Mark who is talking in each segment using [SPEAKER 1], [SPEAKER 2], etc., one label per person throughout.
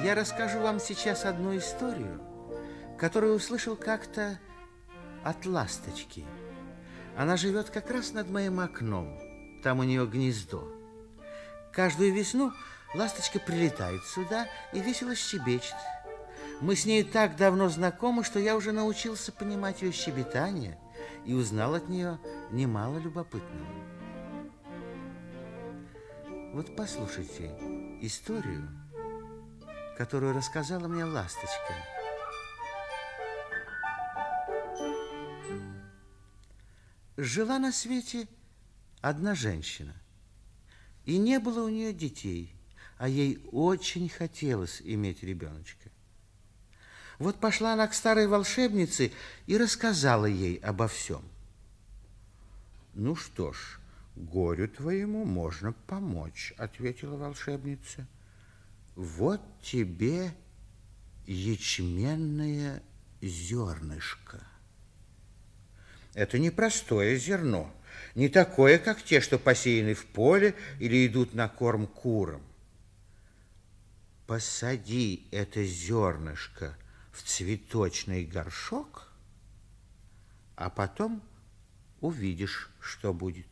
[SPEAKER 1] Я расскажу вам сейчас одну историю, которую услышал как-то от ласточки. Она живет как раз над моим окном. Там у нее гнездо. Каждую весну ласточка прилетает сюда и весело щебечет. Мы с ней так давно знакомы, что я уже научился понимать ее щебетание и узнал от нее немало любопытного. Вот послушайте историю, которую рассказала мне ласточка. Жила на свете одна женщина, и не было у нее детей, а ей очень хотелось иметь ребеночка. Вот пошла она к старой волшебнице и рассказала ей обо всем. «Ну что ж, горю твоему можно помочь», — ответила волшебница. «Вот тебе ячменное зернышко». Это не простое зерно, не такое, как те, что посеяны в поле или идут на корм курам. Посади это зернышко в цветочный горшок, а потом увидишь, что будет.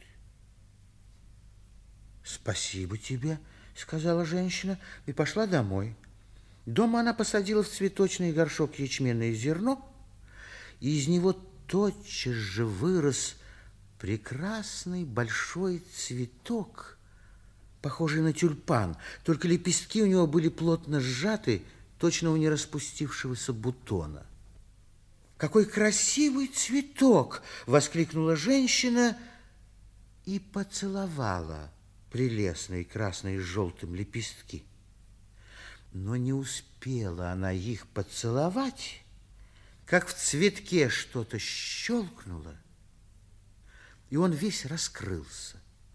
[SPEAKER 1] «Спасибо тебе», — сказала женщина и пошла домой. Дома она посадила в цветочный горшок ячменное зерно, и из него тотчас же вырос прекрасный большой цветок, похожий на тюльпан, только лепестки у него были плотно сжаты, точно у нераспустившегося бутона. «Какой красивый цветок!» — воскликнула женщина и поцеловала прелестные красные с желтым лепестки. Но не успела она их поцеловать, как в цветке что-то щелкнуло, и он весь раскрылся.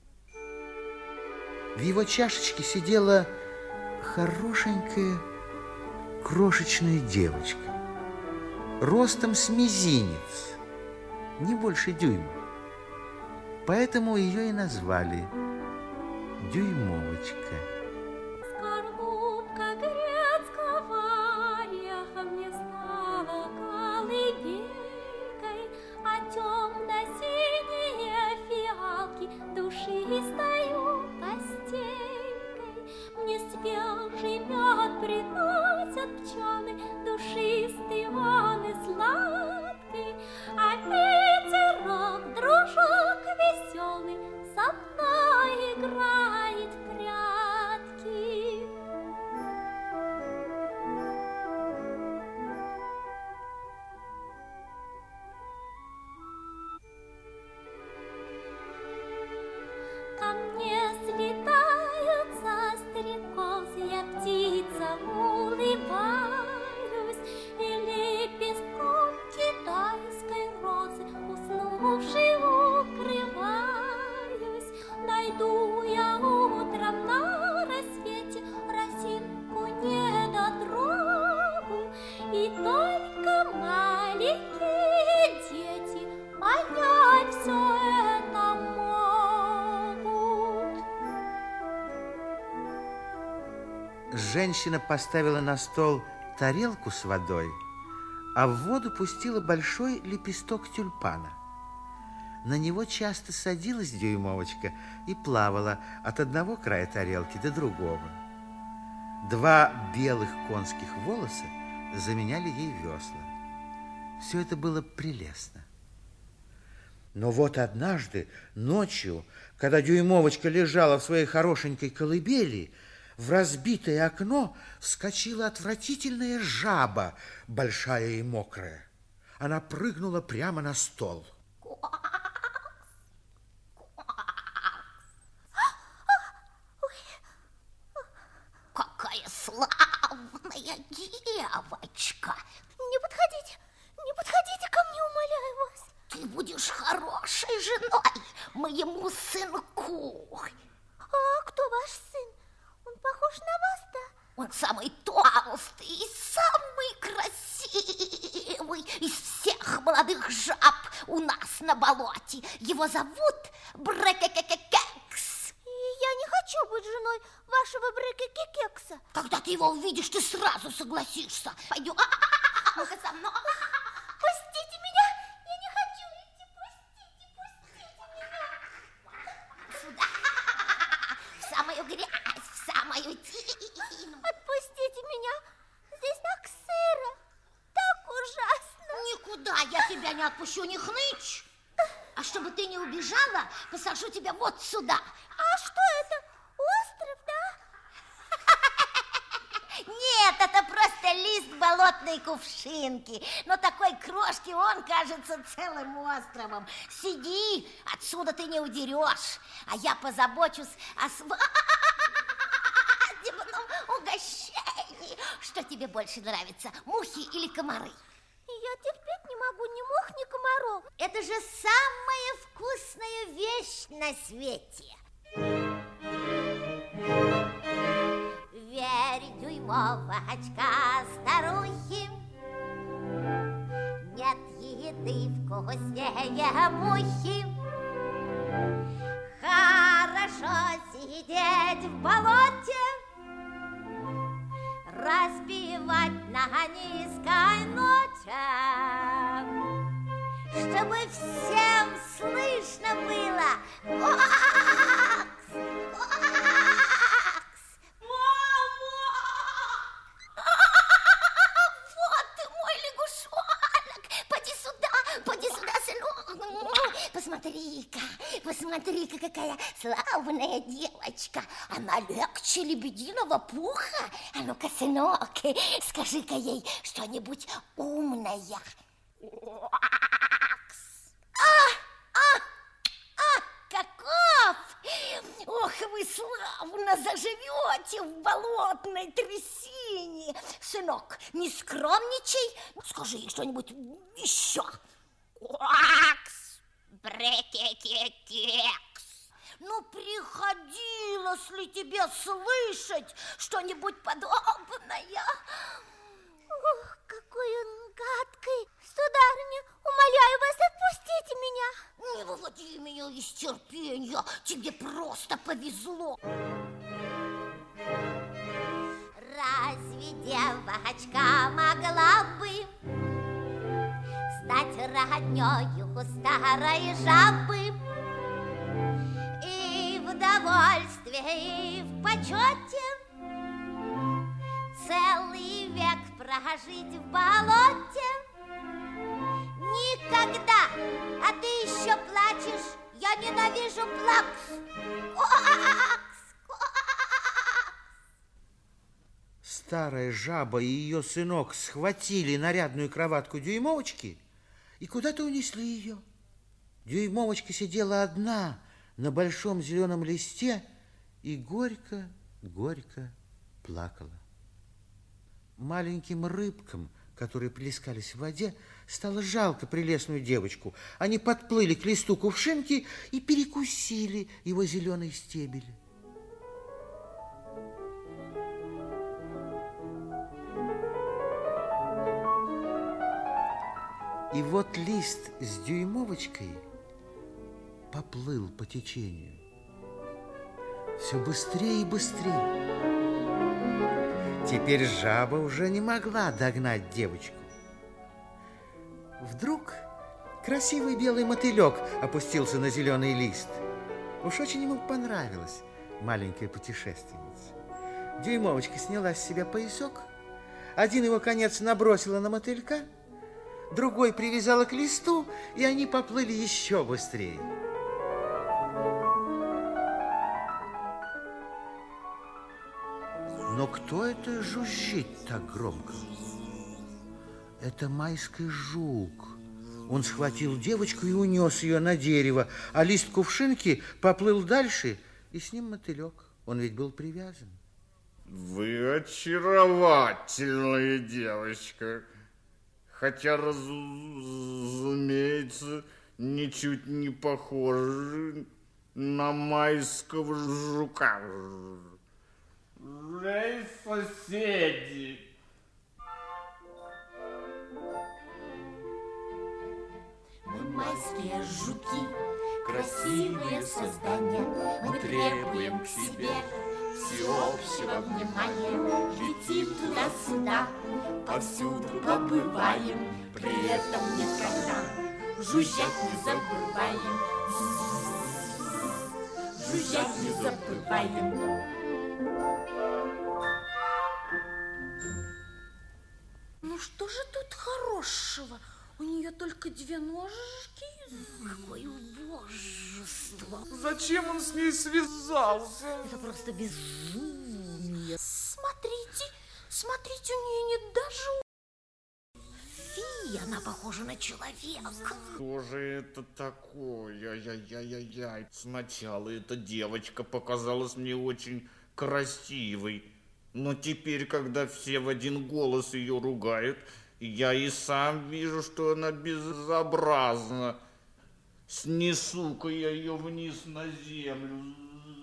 [SPEAKER 1] В его чашечке сидела хорошенькая крошечная девочка, ростом с мизинец, не больше дюйма. Поэтому ее и назвали Дюймовочка.
[SPEAKER 2] Скорлупка грецкого ореха мне стала колыбелькой, а темно-синие фиалки душистою постелькой. Мне свежий мед приносят пчелы, душистый он и сладкий, а ветерок, дружок веселый, со мной играет в прятки. Ко мне слетаются стрекозы, я птица улыбаюсь, и лепестком китайской розы уснувшей укрываюсь. Найду я утром на рассвете росинку недотрогу, и только маленькие дети понять все это могут.
[SPEAKER 1] Женщина поставила на стол тарелку с водой, а в воду пустила большой лепесток тюльпана. На него часто садилась Дюймовочка и плавала от одного края тарелки до другого. Два белых конских волоса заменяли ей весла. Все это было прелестно. Но вот однажды ночью, когда Дюймовочка лежала в своей хорошенькой колыбели, в разбитое окно вскочила отвратительная жаба, большая и мокрая. Она прыгнула прямо на стол.
[SPEAKER 3] Какая славная девочка!
[SPEAKER 2] Не подходите ко мне, умоляю вас.
[SPEAKER 3] Ты будешь хорошей женой моему сынку.
[SPEAKER 2] А кто ваш сын? Он похож на вас, да?
[SPEAKER 3] Он самый толстый и самый красивый из всех молодых жаб у нас на болоте. Его зовут Брекекекекекс.
[SPEAKER 2] И я не хочу быть быть женой вашего Брыки-Кекекса?
[SPEAKER 3] Когда ты его увидишь, ты сразу согласишься. Пойдем. Ну-ка со мной.
[SPEAKER 2] Пустите меня! Я не хочу идти! Пустите меня!
[SPEAKER 3] Сюда. В самую грязь, в самую тину.
[SPEAKER 2] Отпустите меня! Здесь так сыро, так ужасно.
[SPEAKER 3] Никуда я тебя не отпущу, не хнычь. А чтобы ты не убежала, посажу тебя вот сюда.
[SPEAKER 2] А что это? Остров, да?
[SPEAKER 3] Нет, это просто лист болотной кувшинки. Но такой крошки он кажется целым островом. Сиди, отсюда ты не удерешь. А я позабочусь о свадебном угощении. Что тебе больше нравится, мухи или комары?
[SPEAKER 2] Я терпеть не могу ни мух, ни комаров.
[SPEAKER 3] Это же самая вкусная вещь на свете. Верь, дюймовочка, старухи, нет еды вкуснее мухи. Хорошо сидеть в болоте, распевать на низкой ноте, чтобы всем слышно было. Квакс, квакс. Мама! Вот ты мой лягушонок. Поди сюда, сынок. Посмотри-ка, какая славная девочка. Она легче лебединого пуха. А ну-ка, сынок, скажи-ка ей что-нибудь умное. Каков! Ох, вы славно заживете в болотной трясине. Сынок, не скромничай, скажи ей что-нибудь еще. Квакс, брекекекекс. Ну, приходилось ли тебе слышать что-нибудь подобное?
[SPEAKER 2] Ох, какой он гадкий. Сударыня, умоляю вас, отпустите меня.
[SPEAKER 3] Не выводи меня из терпения, тебе просто повезло. Разве девочка могла бы стать роднёю старой жабы? И в довольстве, и в почете целый век прожить в болоте? Никогда! А ты еще плачешь? Я ненавижу плакс! Квакс! Квакс!
[SPEAKER 1] Старая жаба и ее сынок схватили нарядную кроватку Дюймовочки и куда-то унесли ее. Дюймовочка сидела одна на большом зеленом листе и горько плакала. Маленьким рыбкам, которые плескались в воде, стало жалко прелестную девочку. Они подплыли к листу кувшинки и перекусили его зеленый стебель. И вот лист с Дюймовочкой поплыл по течению. Все быстрее и быстрее. Теперь жаба уже не могла догнать девочку. Вдруг красивый белый мотылек опустился на зеленый лист. Уж очень ему понравилась маленькая путешественница. Дюймовочка сняла с себя поясок, один его конец набросила на мотылька, другой привязала к листу, и они поплыли еще быстрее. Но кто это жужжит так громко? Это майский жук. Он схватил девочку и унес ее на дерево, а лист кувшинки поплыл дальше, и с ним мотылек. Он ведь был привязан.
[SPEAKER 4] Вы очаровательная девочка, хотя, разумеется, ничуть не похожи на майского жука. Эй, соседи!
[SPEAKER 5] Мы майские жуки, красивые создания, мы требуем к себе всеобщего внимания. Летим туда-сюда, повсюду побываем, при этом никогда жужжать не забываем. Жужжать не забываем.
[SPEAKER 6] Ну что же тут хорошего? У нее только 2 ножки.
[SPEAKER 3] Какое убожество.
[SPEAKER 4] Зачем он с ней связался?
[SPEAKER 3] Это просто безумие.
[SPEAKER 6] Смотрите, смотрите, у нее нет даже...
[SPEAKER 3] Фи, она похожа на человека.
[SPEAKER 4] Что же это такое? Ай-яй-яй-яй. Сначала эта девочка показалась мне очень красивой. Но теперь, когда все в один голос ее ругают, я и сам вижу, что она безобразна. Снесу-ка я ее вниз на землю.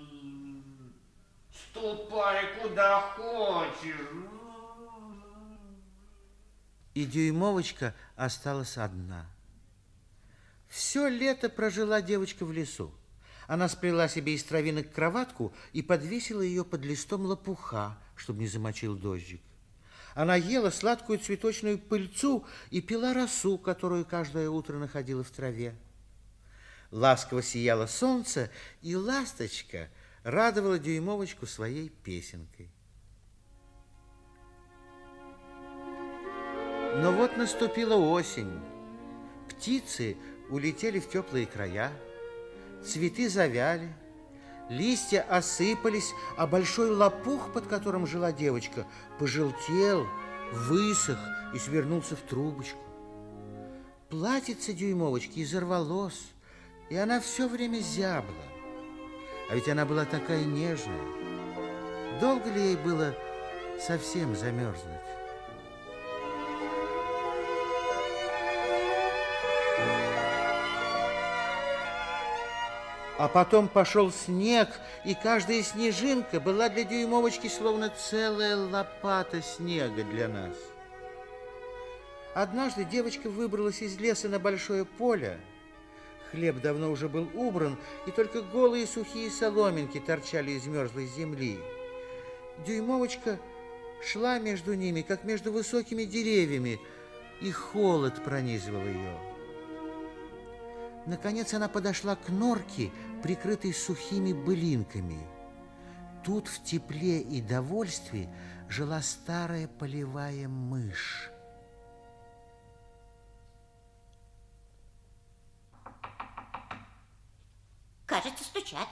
[SPEAKER 4] Ступай куда хочешь.
[SPEAKER 1] И Дюймовочка осталась одна. Все лето прожила девочка в лесу. Она сплела себе из травинок кроватку и подвесила ее под листом лопуха, чтобы не замочил дождик. Она ела сладкую цветочную пыльцу и пила росу, которую каждое утро находила в траве. Ласково сияло солнце, и ласточка радовала Дюймовочку своей песенкой. Но вот наступила осень. Птицы улетели в теплые края, цветы завяли, листья осыпались, а большой лопух, под которым жила девочка, пожелтел, высох и свернулся в трубочку. Платьице Дюймовочки изорвалось, и она все время зябла. А ведь она была такая нежная. Долго ли ей было совсем замерзнуть? А потом пошел снег, и каждая снежинка была для Дюймовочки словно целая лопата снега для нас. Однажды девочка выбралась из леса на большое поле. Хлеб давно уже был убран, и только голые сухие соломинки торчали из мерзлой земли. Дюймовочка шла между ними, как между высокими деревьями, и холод пронизывал ее. Наконец она подошла к норке, прикрытой сухими былинками. Тут в тепле и довольстве жила старая полевая мышь.
[SPEAKER 3] Кажется, стучат.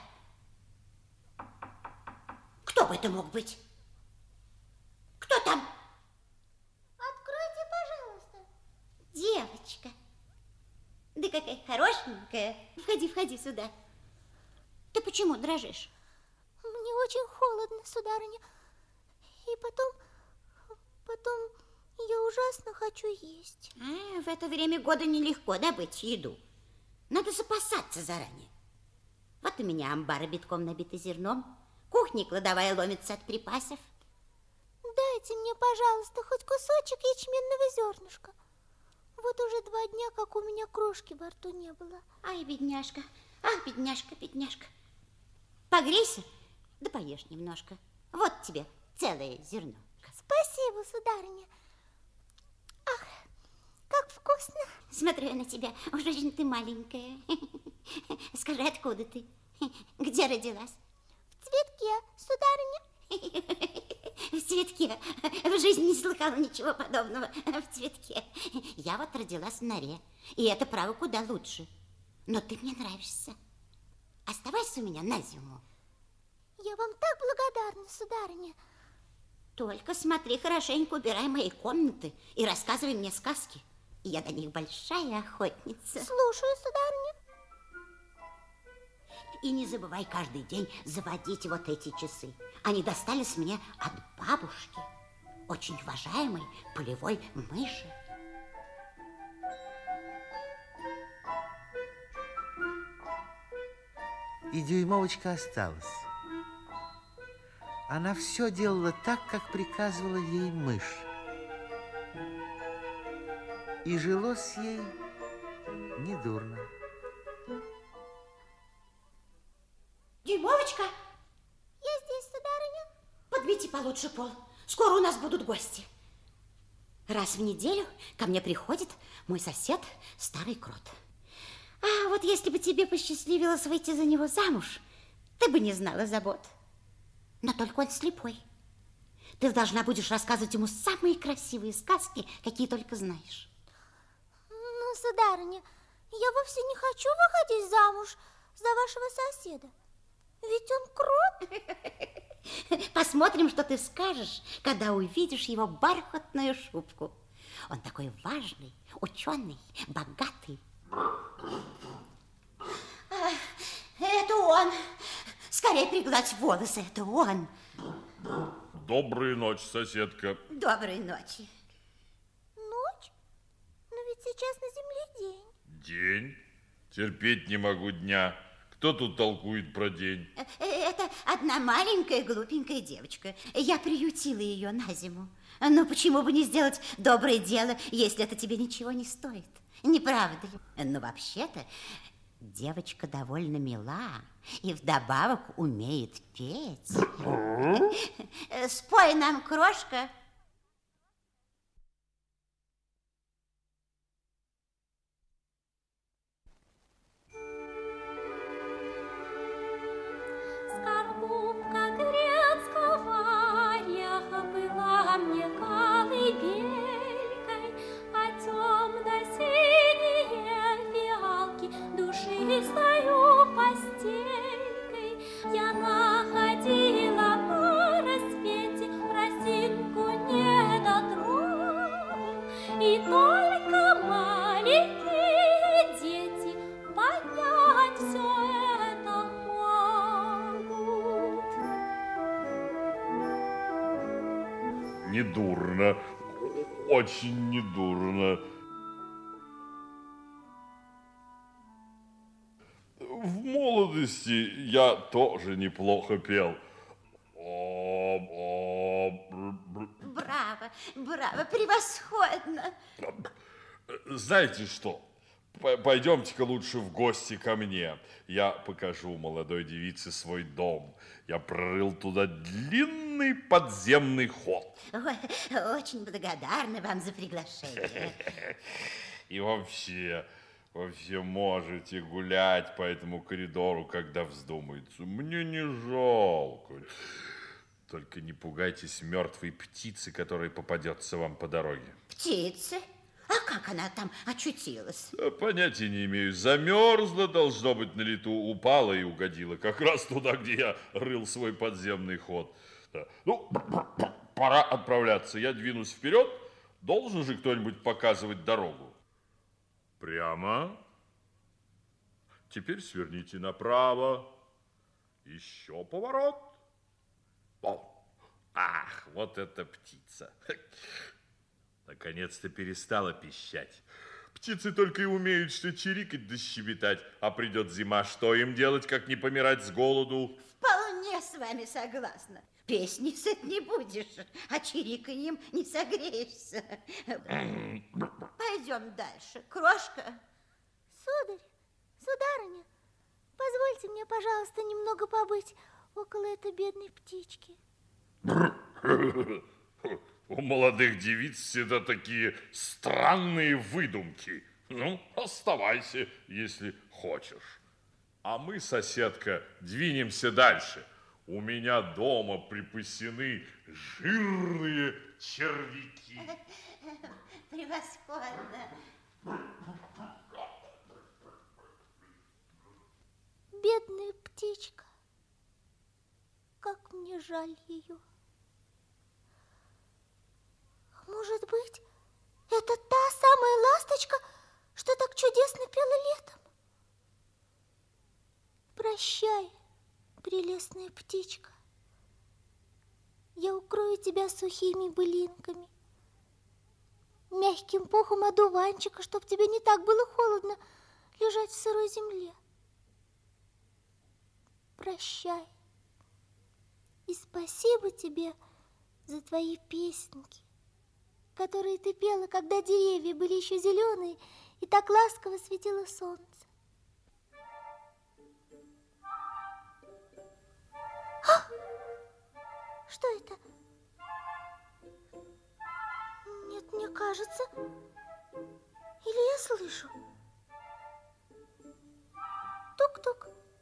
[SPEAKER 3] Кто бы это мог быть? Кто там?
[SPEAKER 2] Откройте, пожалуйста.
[SPEAKER 3] Девочка. Да какая хорошенькая. Входи, входи сюда. Ты почему дрожишь?
[SPEAKER 2] Мне очень холодно, сударыня. И потом я ужасно хочу есть.
[SPEAKER 3] В это время года нелегко добыть еду. Надо запасаться заранее. Вот у меня амбары битком набиты зерном. Кухня кладовая ломится от припасов.
[SPEAKER 2] Дайте мне, пожалуйста, хоть кусочек ячменного зернышка. Вот уже 2 дня, как у меня крошки во рту не было.
[SPEAKER 3] Ай, бедняжка, ах, бедняжка, бедняжка. Погрейся, да поешь немножко. Вот тебе целое зерно.
[SPEAKER 2] Спасибо, сударыня. Ах, как вкусно.
[SPEAKER 3] Смотрю я на тебя, уж очень ты маленькая. Скажи, откуда ты? Где родилась?
[SPEAKER 2] В цветке, сударыня.
[SPEAKER 3] В цветке. В жизни не слыхала ничего подобного. В цветке. Я вот родилась в норе. И это, право, куда лучше. Но ты мне нравишься. Оставайся у меня на зиму.
[SPEAKER 2] Я вам так благодарна, сударыня.
[SPEAKER 3] Только смотри, хорошенько убирай мои комнаты и рассказывай мне сказки. Я до них большая охотница.
[SPEAKER 2] Слушаю, сударыня.
[SPEAKER 3] И не забывай каждый день заводить вот эти часы. Они достались мне от бабушки, очень уважаемой полевой мыши.
[SPEAKER 1] И Дюймовочка осталась. Она все делала так, как приказывала ей мышь. И жилось ей недурно.
[SPEAKER 3] Дюймовочка?
[SPEAKER 2] Я здесь, сударыня.
[SPEAKER 7] лучше, Пол. Скоро у нас будут гости. Раз в неделю ко мне приходит мой сосед, старый крот. А вот если бы тебе посчастливилось выйти за него замуж, ты бы не знала забот. Но только он слепой. Ты должна будешь рассказывать ему самые красивые сказки, какие только знаешь.
[SPEAKER 2] Ну, сударыня, я вовсе не хочу выходить замуж за вашего соседа. Ведь он крот.
[SPEAKER 7] Посмотрим, что ты скажешь, когда увидишь его бархатную шубку. Он такой важный, ученый, богатый. Это он. Скорее пригладь волосы, это он.
[SPEAKER 8] Доброй ночи, соседка.
[SPEAKER 7] Доброй ночи.
[SPEAKER 2] Ночь? Но ведь сейчас на земле день.
[SPEAKER 8] День? Терпеть не могу дня. Кто тут толкует про день?
[SPEAKER 7] Это одна маленькая глупенькая девочка. Я приютила ее на зиму. Но почему бы не сделать доброе дело, если это тебе ничего не стоит? Не правда ли? Но вообще-то девочка довольно мила и вдобавок умеет петь. Спой нам, крошка.
[SPEAKER 5] Скорлупка грецкого ореха была мне колыбелькой, а темно-синие фиалки душистою постелькой. Я находила на рассвете росинку недотрогу, и только маленькие дети понять все это могут.
[SPEAKER 8] Недурно. Очень недурно. В молодости я тоже неплохо пел.
[SPEAKER 7] Браво, браво, превосходно.
[SPEAKER 8] Знаете что? Пойдемте-ка лучше в гости ко мне. Я покажу молодой девице свой дом. Я прорыл туда длинный подземный ход.
[SPEAKER 7] Ой, очень благодарна вам за приглашение.
[SPEAKER 8] И вообще можете гулять по этому коридору, когда вздумается. Мне не жалко. Только не пугайтесь мертвой птицы, которая попадется вам по дороге.
[SPEAKER 7] Птицы? А как она там очутилась?
[SPEAKER 8] Понятия не имею. Замерзла, должно быть, на лету, упала и угодила. Как раз туда, где я рыл свой подземный ход. Да. Ну, пора отправляться. Я двинусь вперед. Должен же кто-нибудь показывать дорогу. Прямо. Теперь сверните направо. Еще поворот. О, ах, вот эта птица. Наконец-то перестала пищать. Птицы только и умеют что чирикать да щебетать. А придет зима, что им делать, как не помирать с голоду?
[SPEAKER 7] Вполне с вами согласна. Песни сыт не будешь, а чириканьем не согреешься. Пойдем дальше. Крошка.
[SPEAKER 2] Сударь, сударыня, позвольте мне, пожалуйста, немного побыть около этой бедной птички.
[SPEAKER 8] У молодых девиц всегда такие странные выдумки. Ну, оставайся, если хочешь. А мы, соседка, двинемся дальше. У меня дома припасены жирные червяки.
[SPEAKER 7] Превосходно.
[SPEAKER 2] Бедная птичка, как мне жаль ее. Может быть, это та самая ласточка, что так чудесно пела летом? Прощай, прелестная птичка. Я укрою тебя сухими былинками, мягким пухом одуванчика, чтоб тебе не так было холодно лежать в сырой земле. Прощай. И спасибо тебе за твои песенки, которые ты пела, когда деревья были еще зеленые, и так ласково светило солнце. А! Что это? мне кажется. Или я слышу? Тук-тук.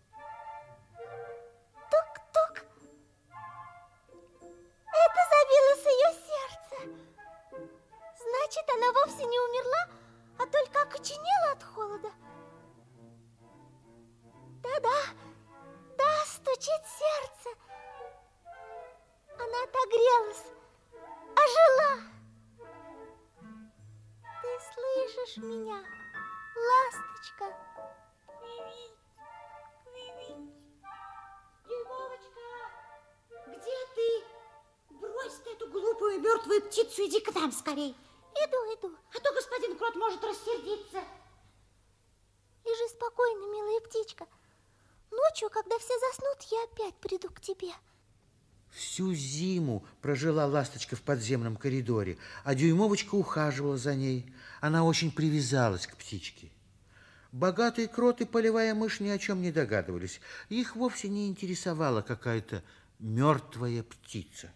[SPEAKER 2] Тук-тук. Это забилось ее сердце. Значит, она вовсе не умерла, а только окоченела от холода. Да-да, да, стучит сердце. Она отогрелась, ожила. Ты слышишь меня, ласточка?
[SPEAKER 7] Дюймовочка, где ты? Брось ты эту глупую мертвую птицу, иди к нам скорей.
[SPEAKER 2] Иду.
[SPEAKER 7] А то господин Крот может рассердиться.
[SPEAKER 2] Лежи спокойно, милая птичка. Ночью, когда все заснут, я опять приду к тебе.
[SPEAKER 1] Всю зиму прожила ласточка в подземном коридоре, а Дюймовочка ухаживала за ней. Она очень привязалась к птичке. Богатый крот и полевая мышь ни о чем не догадывались. Их вовсе не интересовала какая-то мертвая птица.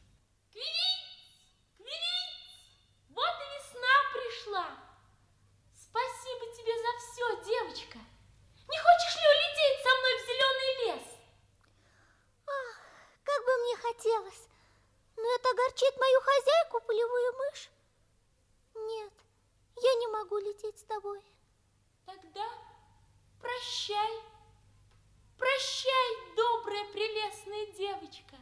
[SPEAKER 5] Вот и весна пришла. Спасибо тебе за все, девочка. Не хочешь ли улететь со мной в зеленый лес?
[SPEAKER 2] Ах, как бы мне хотелось. Но это огорчит мою хозяйку, полевую мышь. Нет, я не могу лететь с тобой.
[SPEAKER 5] Тогда прощай. Прощай, добрая, прелестная девочка.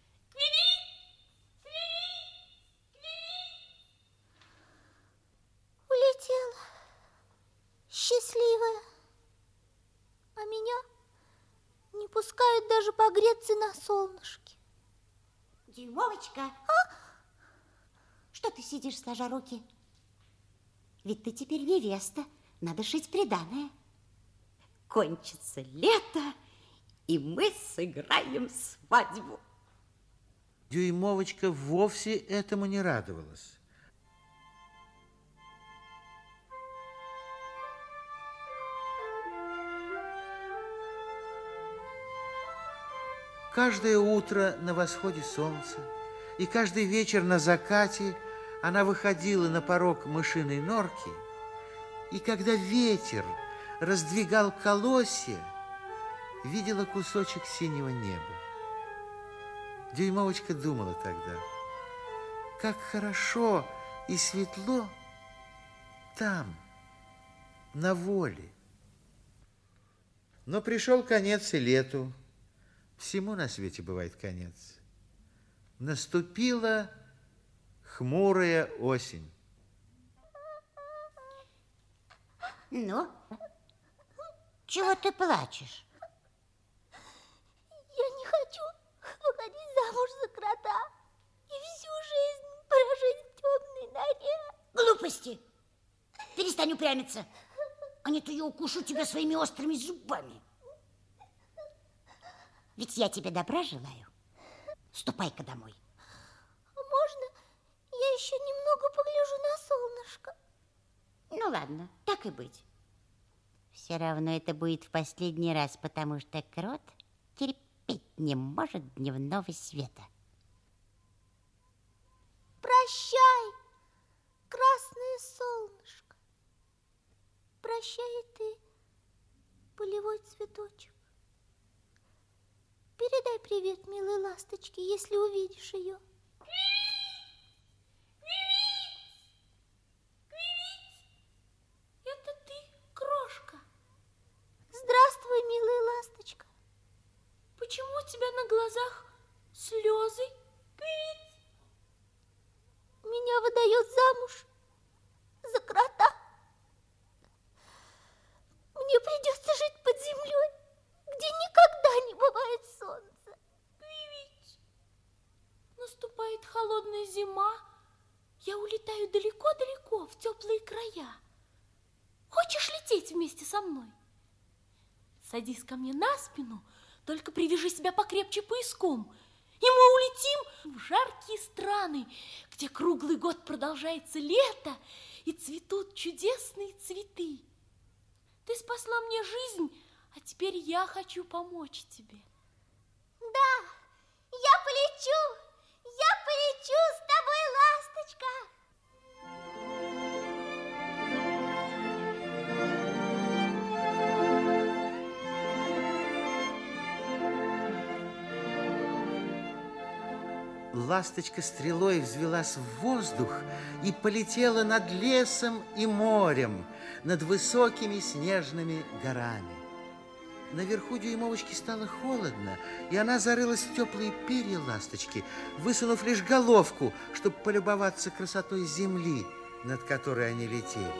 [SPEAKER 2] Улетела, счастливая. А меня не пускают даже погреться на солнышке.
[SPEAKER 7] Дюймовочка, что ты сидишь, сложа руки? Ведь ты теперь невеста, надо шить приданое. Кончится лето, и мы сыграем свадьбу.
[SPEAKER 1] Дюймовочка вовсе этому не радовалась. Каждое утро на восходе солнца и каждый вечер на закате она выходила на порог мышиной норки, и когда ветер раздвигал колосья, видела кусочек синего неба. Дюймовочка думала тогда, как хорошо и светло там, на воле. Но пришел конец и лету. Всему на свете бывает конец. Наступила хмурая осень.
[SPEAKER 7] Ну, чего ты плачешь?
[SPEAKER 2] Я не хочу выходить замуж за крота и всю жизнь прожить в темной норе.
[SPEAKER 7] Глупости! Перестань упрямиться, а не то я укушу тебя своими острыми зубами. Ведь я тебе добра желаю. Ступай-ка домой.
[SPEAKER 2] Можно я еще немного погляжу на солнышко?
[SPEAKER 7] Ну ладно, так и быть. Все равно это будет в последний раз, потому что крот терпеть не может дневного света.
[SPEAKER 2] Прощай, красное солнышко. Прощай ты, полевой цветочек. Передай привет милой ласточке, если увидишь ее.
[SPEAKER 5] Это ты, крошка?
[SPEAKER 2] Здравствуй, милая ласточка.
[SPEAKER 5] Почему у тебя на глазах слезы?
[SPEAKER 2] Меня выдают замуж за крота. Мне придется жить под землей, где никогда не бывает солнца.
[SPEAKER 5] Наступает холодная зима. Я улетаю далеко-далеко в теплые края. Хочешь лететь вместе со мной? Садись ко мне на спину, только привяжи себя покрепче пояском, и мы улетим в жаркие страны, где круглый год продолжается лето и цветут чудесные цветы. Ты спасла мне жизнь, а теперь я хочу помочь тебе.
[SPEAKER 2] Да, я полечу с тобой, ласточка.
[SPEAKER 1] ласточка стрелой взвелась в воздух и полетела над лесом и морем, над высокими снежными горами. Наверху дюймовочке стало холодно, и она зарылась в теплые перья ласточки, высунув лишь головку, чтобы полюбоваться красотой земли, над которой они летели.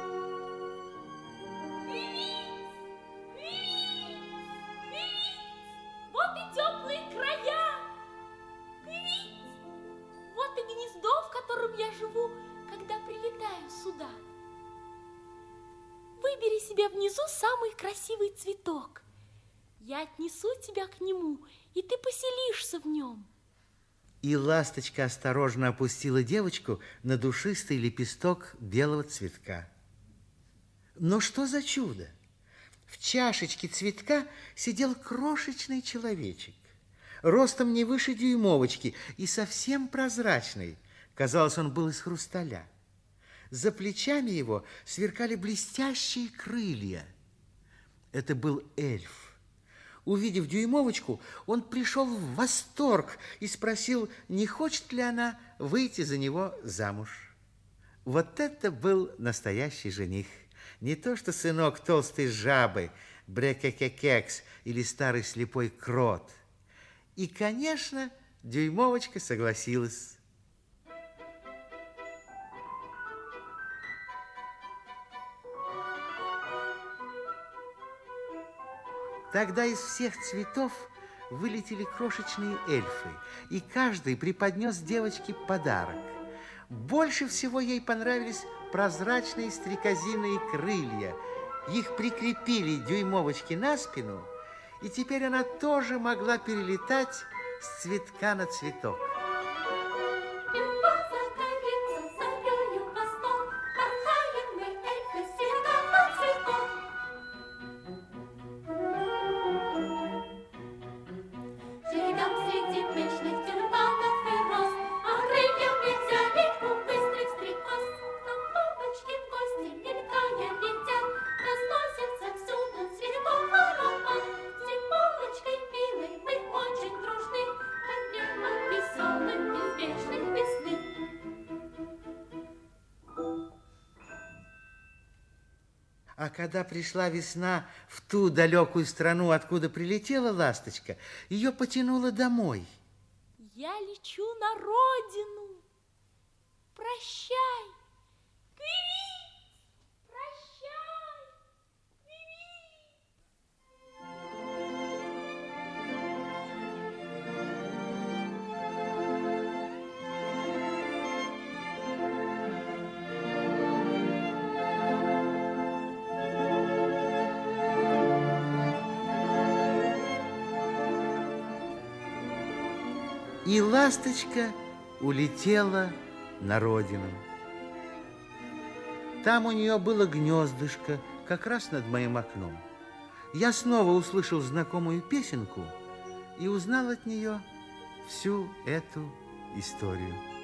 [SPEAKER 5] Вот и теплые края! Вот и гнездо, в котором я живу, когда прилетаю сюда. Выбери себе внизу самый красивый цветок. Я отнесу тебя к нему, и ты поселишься в нем.
[SPEAKER 1] И ласточка осторожно опустила девочку на душистый лепесток белого цветка. Но что за чудо! В чашечке цветка сидел крошечный человечек, ростом не выше дюймовочки и совсем прозрачный. Казалось, он был из хрусталя. За плечами его сверкали блестящие крылья. Это был эльф. Увидев дюймовочку, он пришел в восторг и спросил, не хочет ли она выйти за него замуж. Вот это был настоящий жених. Не то что сынок толстой жабы, Брекекекекс или старый слепой крот. И, конечно, дюймовочка согласилась. Тогда из всех цветов вылетели крошечные эльфы, и каждый преподнес девочке подарок. Больше всего ей понравились прозрачные стрекозиные крылья. Их прикрепили дюймовочке на спину, и теперь она тоже могла перелетать с цветка на цветок. А когда пришла весна в ту далекую страну, откуда прилетела ласточка, ее потянуло домой.
[SPEAKER 5] Я лечу на родину. Прощай, Квивит! Прощай, Квивит!
[SPEAKER 1] И ласточка улетела на родину. Там у нее было гнездышко, как раз над моим окном. Я снова услышал знакомую песенку и узнал от нее всю эту историю.